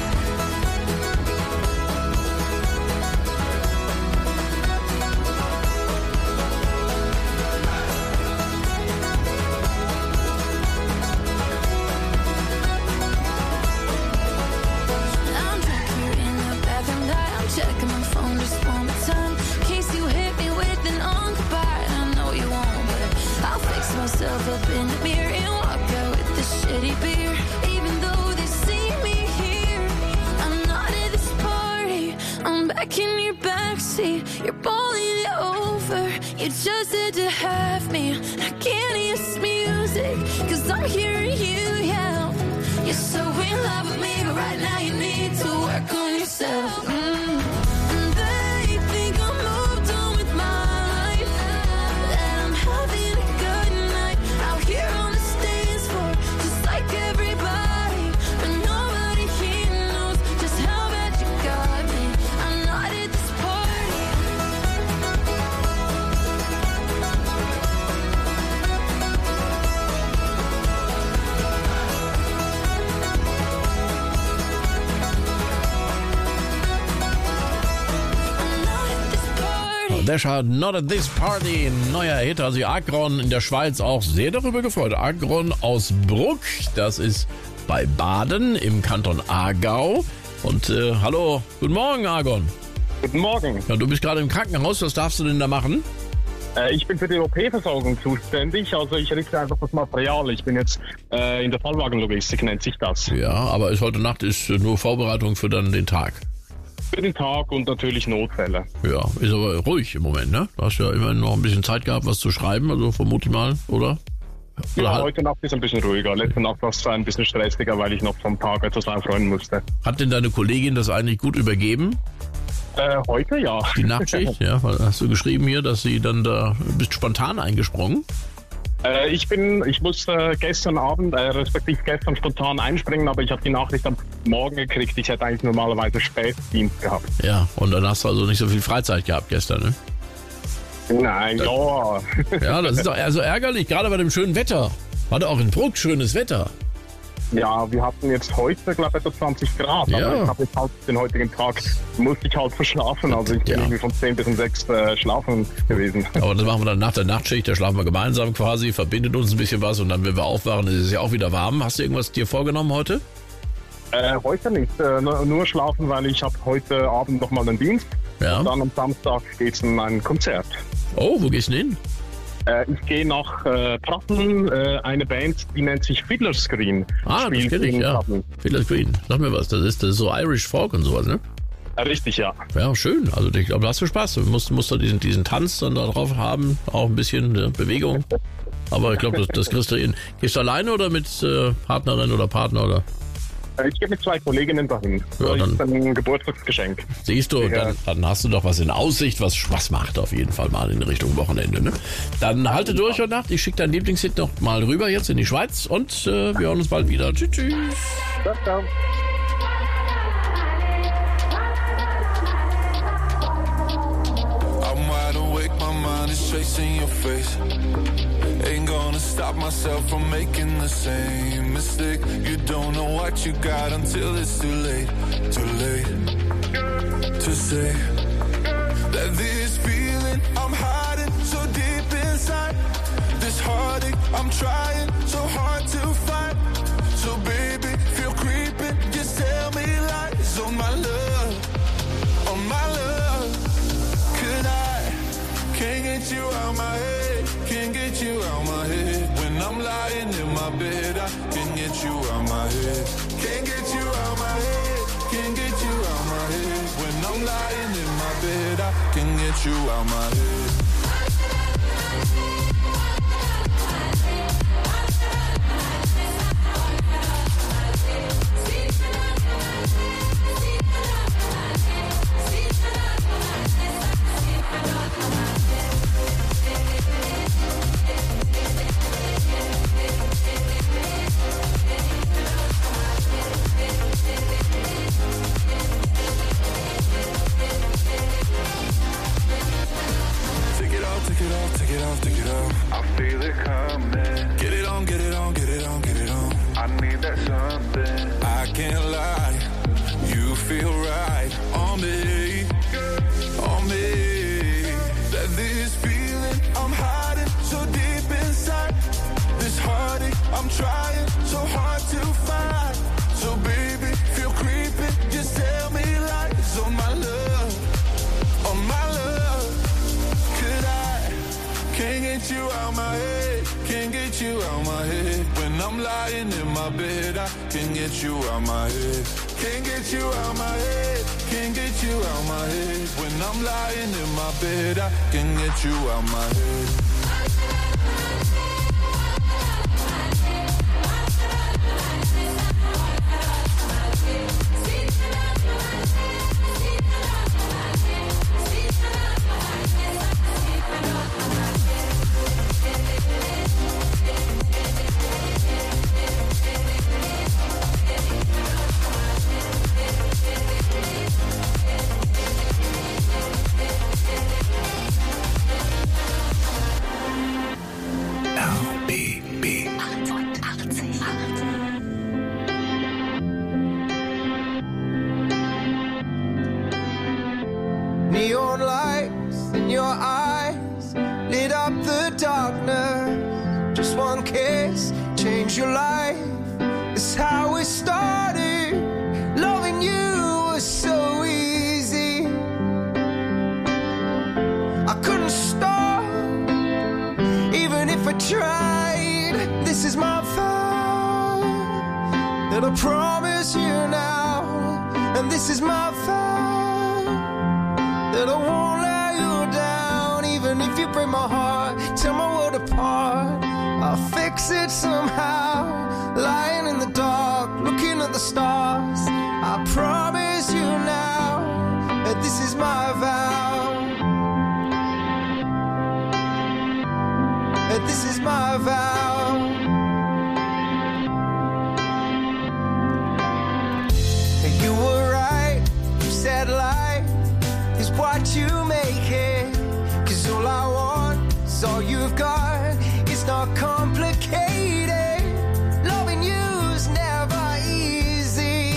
I'm back here in the bathroom light. I'm checking my phone just one more time, in case you hit me with an on goodbye. I know you won't, but I'll fix myself up in the mirror and walk out with this shitty beer. Even though they see me here, I'm not at this party. I'm back in your backseat. You're pulling it over. You just had to have me. I can't hear this music, 'cause I'm hearing you yell. You're so in love with me, but right now you need to work on yourself. Mm. And they think I'm moved on with my life, that I'm having a good night out here on the dance floor, just like everybody. But nobody here knows just how bad you got me. I'm not at this party. Dash Hard Not at This Party, neuer Hit, also Agron in der Schweiz auch sehr darüber gefreut. Agron aus Bruck, das ist bei Baden im Kanton Aargau. Und äh, hallo, guten Morgen Agron. Guten Morgen. Ja, du bist gerade im Krankenhaus, was darfst du denn da machen? Äh, ich bin für die O P-Versorgung zuständig, also ich richte einfach das Material. Ich bin jetzt äh, in der Fallwagenlogistik, nennt sich das. Ja, aber ist heute Nacht ist nur Vorbereitung für dann den Tag. Für den Tag und natürlich Notfälle. Ja, ist aber ruhig im Moment, ne? Du hast ja immerhin noch ein bisschen Zeit gehabt, was zu schreiben, also vermute ich mal, oder? Oder ja, hat, heute Nacht ist ein bisschen ruhiger. Letzte Nacht war es ein bisschen stressiger, weil ich noch vom Tag etwas aufräumen musste. Hat denn deine Kollegin das eigentlich gut übergeben? Äh, heute ja. Die Nachtschicht, ja, weil hast du geschrieben hier, dass sie dann da, bist spontan eingesprungen? Äh, ich bin, ich musste gestern Abend, äh, respektive gestern spontan einspringen, aber ich habe die Nachricht am Morgen gekriegt. Ich hätte eigentlich normalerweise Spätdienst gehabt. Ja, und dann hast du also nicht so viel Freizeit gehabt gestern, ne? Nein, das, ja. Ja, das ist doch also ärgerlich, gerade bei dem schönen Wetter. Hatte auch in Bruck schönes Wetter. Ja, wir hatten jetzt heute, glaube ich, etwa zwanzig Grad. Ja. Aber ich habe jetzt halt den heutigen Tag, musste ich halt verschlafen. Also ich bin Ja. irgendwie von zehn bis um sechs äh, schlafen gewesen. Aber das machen wir dann nach der Nachtschicht, da schlafen wir gemeinsam quasi, verbindet uns ein bisschen was und dann, wenn wir aufwachen, ist es ja auch wieder warm. Hast du irgendwas dir vorgenommen heute? Äh, heute nicht, äh, nur, nur schlafen, weil ich habe heute Abend nochmal einen Dienst. Ja. Und dann am Samstag geht's in ein Konzert. Oh, wo gehst du hin? Äh, ich gehe nach äh, Pratten, äh, eine Band, die nennt sich Fiddler's Screen. Ah, das Spielt kenne ich, in ja. Pratten. Fiddler's Green, sag mir was, das ist, das ist so Irish Folk und sowas, ne? Äh, richtig, ja. Ja, schön, also ich glaube, da hast du Spaß. Du musst, musst du diesen, diesen Tanz dann da drauf haben, auch ein bisschen ne, Bewegung. Aber ich glaube, das, das kriegst du hin. Gehst du alleine oder mit äh, Partnerin oder Partner, oder? Äh, ich gehe mit zwei Kolleginnen dahin. Ja, das dann- ist ein Geburtstagsgeschenk. Siehst du, Ja. dann, dann hast du doch was in Aussicht, was Spaß macht auf jeden Fall mal in Richtung Wochenende. Ne? Dann halte durch heute Nacht. Ich schicke deinen Lieblingshit noch mal rüber jetzt in die Schweiz und äh, wir hören uns bald wieder. Tschüss, tschüss. Ciao, ciao. promise in your face. Ain't gonna stop myself from making the same mistake. You don't know what you got until it's too late. Too late to say that this feeling I'm hiding so deep inside, this heartache I'm trying so hard to fight. So baby, feel creeping, just tell me lies on my love, on my love. Could I, can't get you out my head, can't get you out my head. When I'm lying in my bed, I can't get you out my head. Can't get you out my head, can't get you out my head. When I'm lying in my bed, I can get you out my head. Neon lights in your eyes lit up the darkness. Just one kiss, change your life. It's how it started. Loving you was so easy. I couldn't stop, even if I tried. This is my vow that I promise you now. And this is my vow that I won't let you down. Even if you break my heart, tear my world apart, I'll fix it somehow. Lying in the dark, looking at the stars, I promise you now that this is my vow, that this is my vow. You were right, you said life is what you make it. Cause all I want is all you've got. It's not complicated. Loving you's never easy.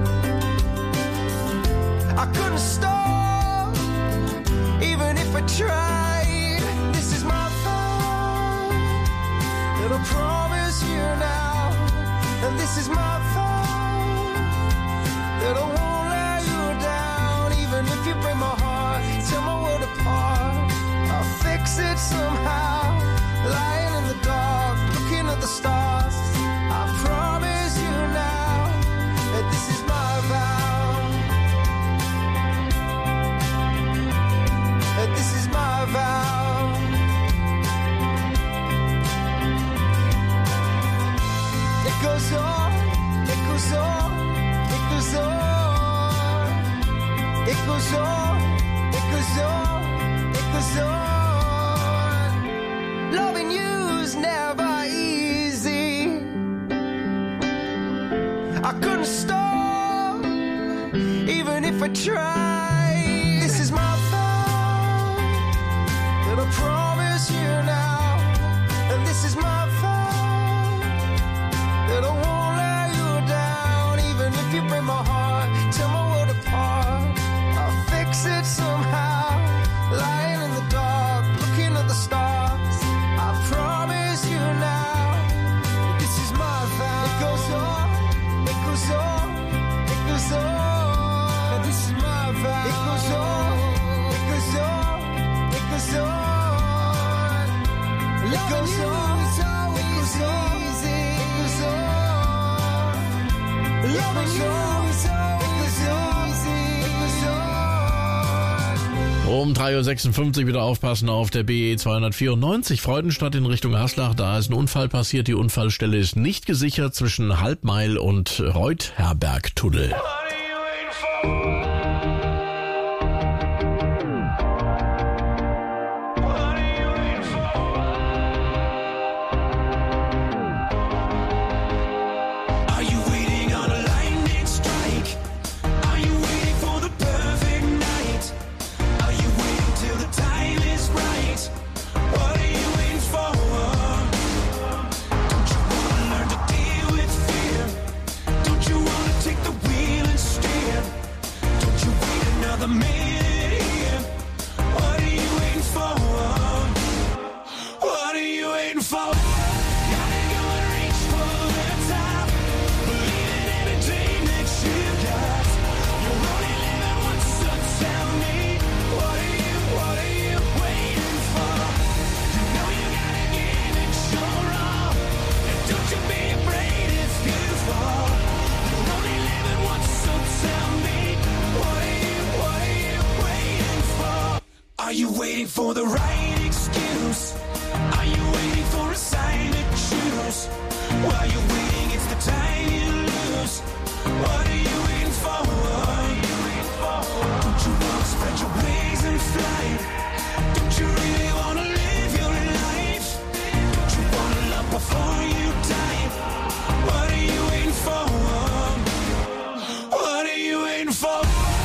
I couldn't stop, even if I tried. This is my vow that I promise you now. And this is my vow that I won't let you down. Even if you break my heart, tear my world apart, I'll fix it somehow. Lying in the dark, looking at the stars, I promise you now that this is my vow, that this is my vow. It goes on, it goes on, it goes on, it goes on, it goes on, it goes on. Loving you's never easy. I couldn't stop, even if I tried. This is my vow that I promise on, so easy. Loving you so Um drei Uhr sechsundfünfzig wieder aufpassen auf der B E zweihundertvierundneunzig Freudenstadt in Richtung Haslach. Da ist ein Unfall passiert. Die Unfallstelle ist nicht gesichert zwischen Halbmeil und Reuth-Herberg-Tunnel. Are you waiting for the right excuse? Are you waiting for a sign to choose? While you're waiting, it's the time you lose. What are you waiting for? Don't you wanna spread your wings and fly? Don't you really wanna live your life? Don't you wanna love before you die? What are you waiting for? What are you waiting for?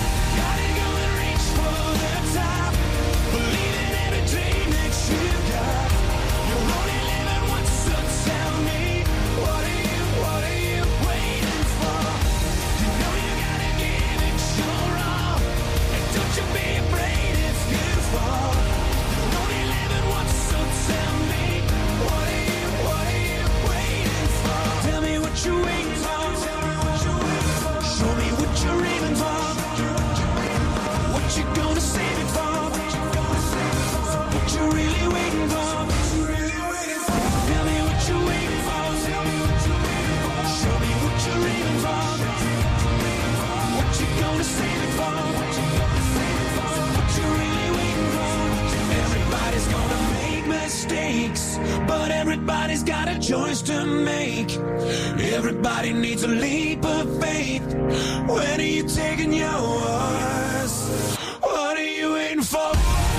But everybody's got a choice to make. Everybody needs a leap of faith. When are you taking yours? What are you waiting for?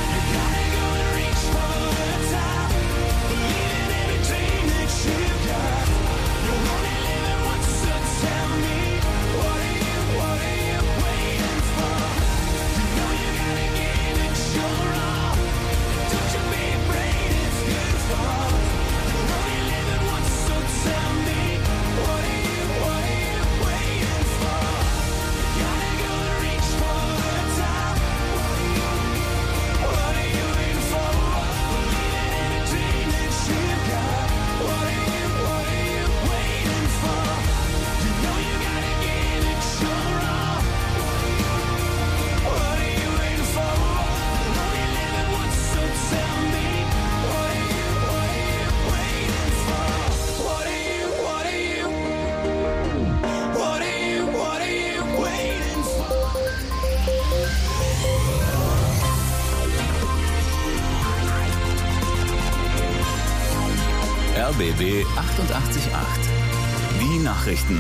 R B B achtundachtzig Komma acht. Die Nachrichten.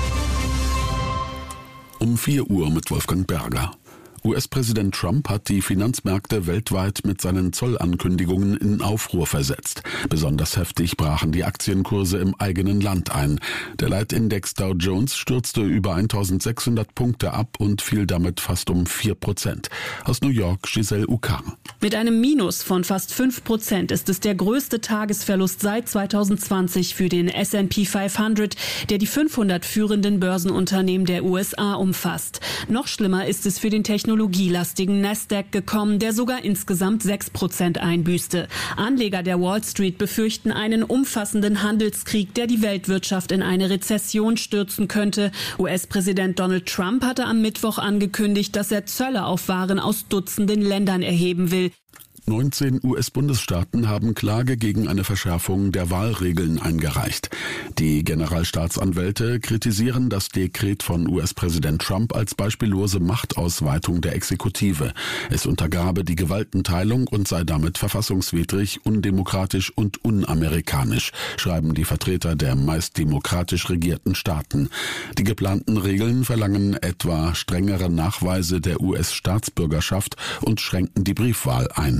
Um vier Uhr mit Wolfgang Berger. U S-Präsident Trump hat die Finanzmärkte weltweit mit seinen Zollankündigungen in Aufruhr versetzt. Besonders heftig brachen die Aktienkurse im eigenen Land ein. Der Leitindex Dow Jones stürzte über eintausendsechshundert Punkte ab und fiel damit fast um vier Prozent. Aus New York, Giselle Ucar. Mit einem Minus von fast fünf Prozent ist es der größte Tagesverlust seit zweitausendzwanzig für den S and P fünfhundert, der die fünfhundert führenden Börsenunternehmen der U S A umfasst. Noch schlimmer ist es für den technologielastigen Nasdaq gekommen, der sogar insgesamt sechs Prozent einbüßte. Anleger der Wall Street befürchten einen umfassenden Handelskrieg, der die Weltwirtschaft in eine Rezession stürzen könnte. U S-Präsident Donald Trump hatte am Mittwoch angekündigt, dass er Zölle auf Waren aus Dutzenden Ländern erheben will. neunzehn U S-Bundesstaaten haben Klage gegen eine Verschärfung der Wahlregeln eingereicht. Die Generalstaatsanwälte kritisieren das Dekret von U S-Präsident Trump als beispiellose Machtausweitung der Exekutive. Es untergrabe die Gewaltenteilung und sei damit verfassungswidrig, undemokratisch und unamerikanisch, schreiben die Vertreter der meist demokratisch regierten Staaten. Die geplanten Regeln verlangen etwa strengere Nachweise der U S-Staatsbürgerschaft und schränken die Briefwahl ein.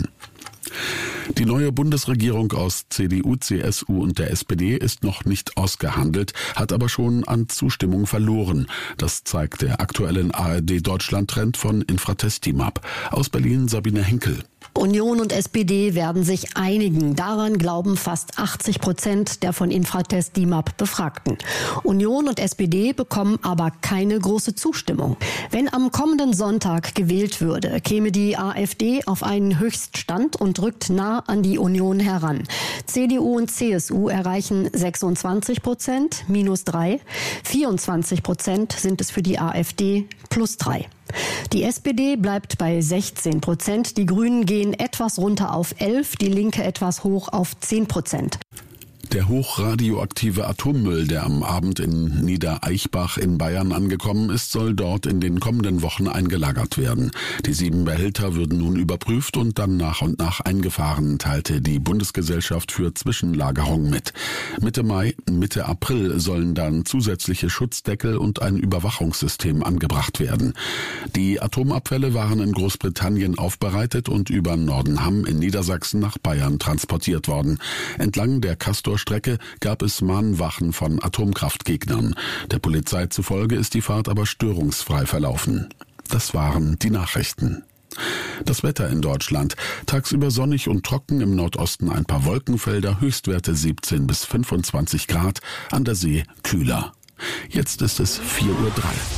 Die neue Bundesregierung aus C D U, C S U und der S P D ist noch nicht ausgehandelt, hat aber schon an Zustimmung verloren. Das zeigt der aktuelle A R D-Deutschland-Trend von Infratestimab. Aus Berlin Sabine Henkel. Union und S P D werden sich einigen. Daran glauben fast achtzig Prozent der von Infratestimab Befragten. Union und S P D bekommen aber keine große Zustimmung. Wenn am kommenden Sonntag gewählt würde, käme die AfD auf einen Höchststand und rückt nah an die Union heran. C D U und C S U erreichen sechsundzwanzig Prozent, minus drei. vierundzwanzig Prozent sind es für die AfD, plus drei. Die S P D bleibt bei sechzehn Prozent, die Grünen gehen etwas runter auf elf, die Linke etwas hoch auf zehn Prozent. Der hochradioaktive Atommüll, der am Abend in Niedereichbach in Bayern angekommen ist, soll dort in den kommenden Wochen eingelagert werden. Die sieben Behälter würden nun überprüft und dann nach und nach eingefahren, teilte die Bundesgesellschaft für Zwischenlagerung mit. Mitte Mai, Mitte April sollen dann zusätzliche Schutzdeckel und ein Überwachungssystem angebracht werden. Die Atomabfälle waren in Großbritannien aufbereitet und über Nordenham in Niedersachsen nach Bayern transportiert worden. Entlang der Castor Strecke gab es Mahnwachen von Atomkraftgegnern. Der Polizei zufolge ist die Fahrt aber störungsfrei verlaufen. Das waren die Nachrichten. Das Wetter in Deutschland. Tagsüber sonnig und trocken, im Nordosten ein paar Wolkenfelder, Höchstwerte siebzehn bis fünfundzwanzig Grad, an der See kühler. Jetzt ist es vier Uhr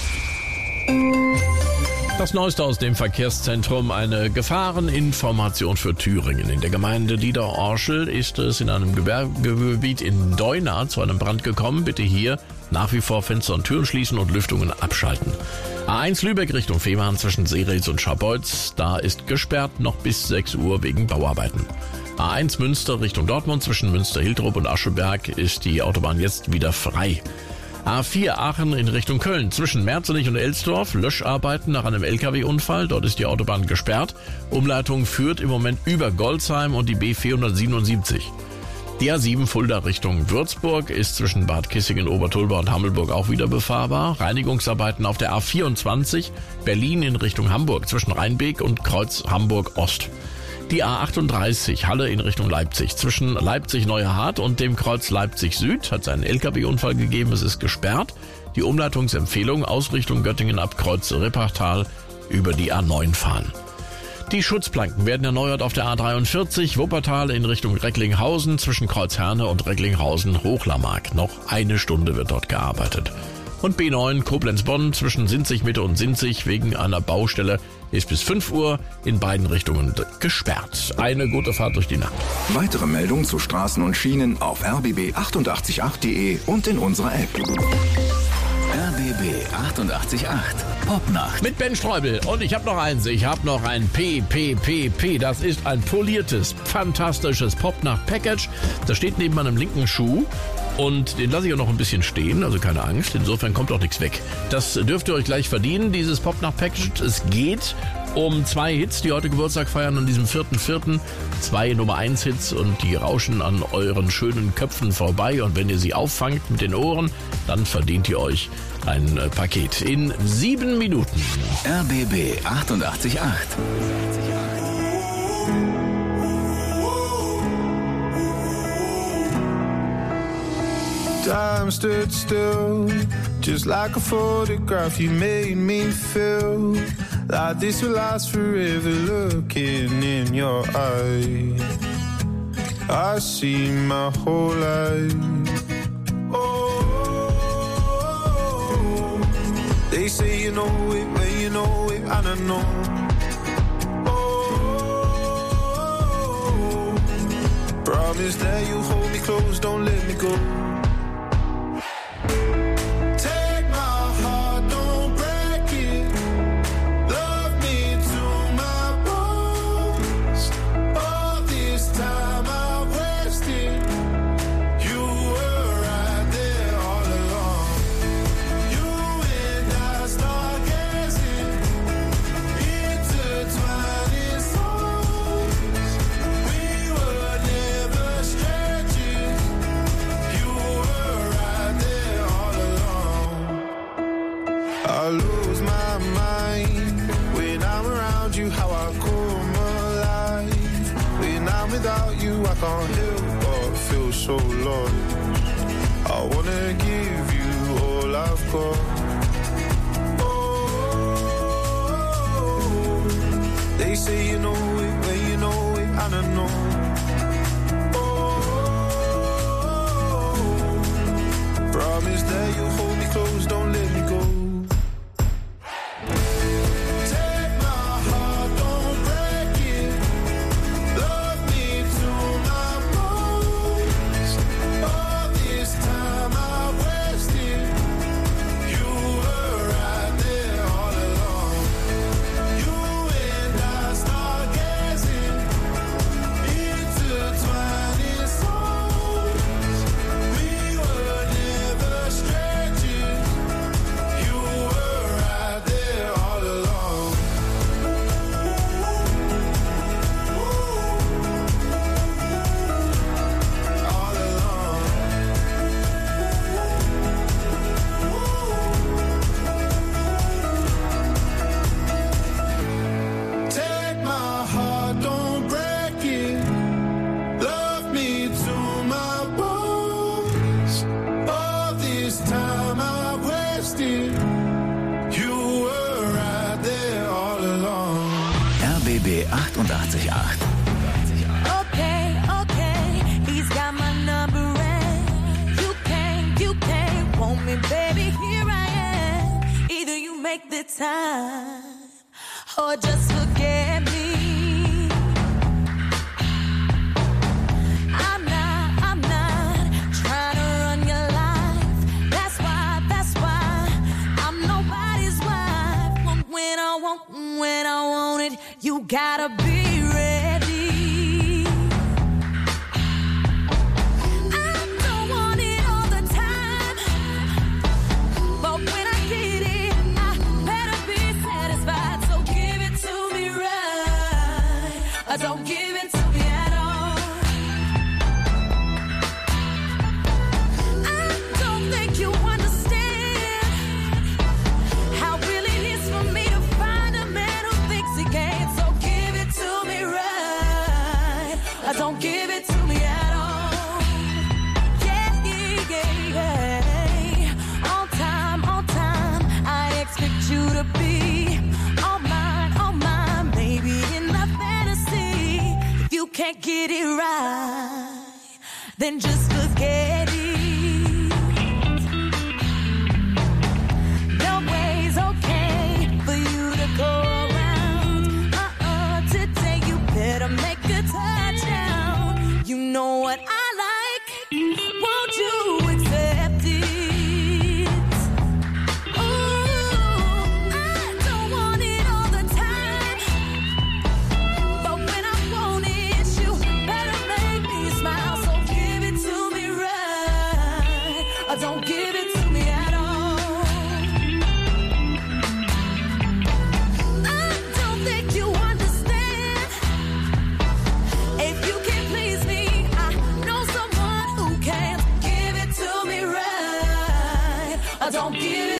drei. Das Neueste aus dem Verkehrszentrum, eine Gefahreninformation für Thüringen. In der Gemeinde Niederorschel ist es in einem Gewerbegebiet in Deuna zu einem Brand gekommen. Bitte hier nach wie vor Fenster und Türen schließen und Lüftungen abschalten. A eins Lübeck Richtung Fehmarn zwischen Seeritz und Scharbeutz, da ist gesperrt noch bis sechs Uhr wegen Bauarbeiten. A eins Münster Richtung Dortmund zwischen Münster-Hiltrop und Ascheberg ist die Autobahn jetzt wieder frei. A vier Aachen in Richtung Köln zwischen Merzenich und Elsdorf, Löscharbeiten nach einem L K W-Unfall, dort ist die Autobahn gesperrt. Umleitung führt im Moment über Golzheim und die B vierhundertsiebenundsiebzig. Die A sieben Fulda Richtung Würzburg ist zwischen Bad Kissingen, Obertulba und Hammelburg auch wieder befahrbar. Reinigungsarbeiten auf der A vierundzwanzig, Berlin in Richtung Hamburg zwischen Rheinbeek und Kreuz Hamburg Ost. Die A achtunddreißig Halle in Richtung Leipzig. Zwischen Leipzig-Neuerhardt und dem Kreuz Leipzig-Süd hat es einen L K W-Unfall gegeben. Es ist gesperrt. Die Umleitungsempfehlung Ausrichtung Göttingen ab Kreuz Rippachtal über die A neun fahren. Die Schutzplanken werden erneuert auf der A dreiundvierzig Wuppertal in Richtung Recklinghausen zwischen Kreuz Herne und Recklinghausen Hochlammark. Noch eine Stunde wird dort gearbeitet. Und B neun Koblenz-Bonn zwischen Sinzig-Mitte und Sinzig wegen einer Baustelle ist bis fünf Uhr in beiden Richtungen gesperrt. Eine gute Fahrt durch die Nacht. Weitere Meldungen zu Straßen und Schienen auf r b b achtundachtzig acht punkt d e und in unserer App. R B B achtundachtzig acht Popnacht. Mit Ben Streubel. Und ich habe noch eins. Ich habe noch ein P P P P. Das ist ein poliertes, fantastisches Popnacht-Package. Das steht neben meinem linken Schuh. Und den lasse ich auch noch ein bisschen stehen, also keine Angst. Insofern kommt auch nichts weg. Das dürft ihr euch gleich verdienen, dieses Popnacht-Package. Es geht um zwei Hits, die heute Geburtstag feiern an diesem vierten vierten Zwei Nummer eins Hits und die rauschen an euren schönen Köpfen vorbei. Und wenn ihr sie auffangt mit den Ohren, dann verdient ihr euch ein äh, Paket in sieben Minuten. R B B achtundachtzig acht. Time stood still, just like a photograph. You made me feel like this will last forever. Looking in your eyes, I see my whole life. Oh, they say you know it when you know it, I don't know. Oh, promise that you hold me close, don't let me go. Oh can't help but feel so lost. I wanna give you all I've got. Oh, they say you know it, when you know it, and I know. Oh, promise that you'll hold me close, don't let me go. R B B achtundachtzig Komma acht. Okay, okay, he's got my number and you can't, you can't want me, baby, here I am. Either you make the time or just forget me. I'm not, I'm not trying to run your life. That's why, that's why I'm nobody's wife. When I want, when I want it, you gotta be ready. I don't want it all the time, but when I get it, I better be satisfied. So give it to me right, or don't give it to me at all. I don't think you understand how really it is for me to find a man who thinks he can. So give it to me right, or don't give it to me at all. Yeah, yeah, yeah. On time, on time, I expect you to be all mine, all mine. Maybe in the fantasy, if you can't get it right, then just forget it. No way's okay for you to go around. Uh-uh, today you better make a touchdown. You know what I like, won't you accept it? Ooh, I don't want it all the time, but when I want it, you better make me smile. So give it to me right, or don't give it to me at all. I don't think you understand. If you can't please me, I know someone who can. Give it to me right, or don't give it